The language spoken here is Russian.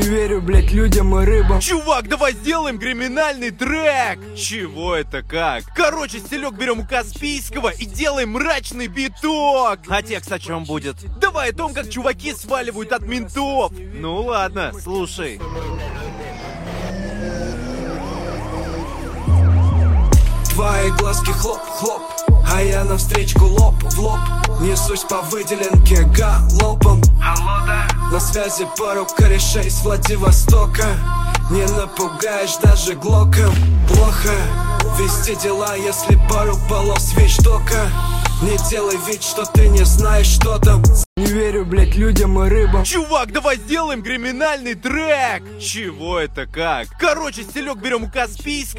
Не верю, блять, людям и рыбам. Чувак, давай сделаем криминальный трек. Чего это как? Короче, стилек берем у Каспийского и делаем мрачный биток. А текст о чем будет? Давай о том, как чуваки сваливают от ментов. Ну ладно, слушай. Твои глазки хлоп-хлоп, а я навстречку лоб в лоб. Несусь по выделенке галопом. На связи пару корешей с Владивостока. Не напугаешь даже глоком. Плохо вести дела, если пару полос вещдока. Не делай вид, что ты не знаешь, что там. Не верю, блять, людям и рыбам. Чувак, давай сделаем криминальный трек. Чего это как? Короче, стилек берем у Каспийского.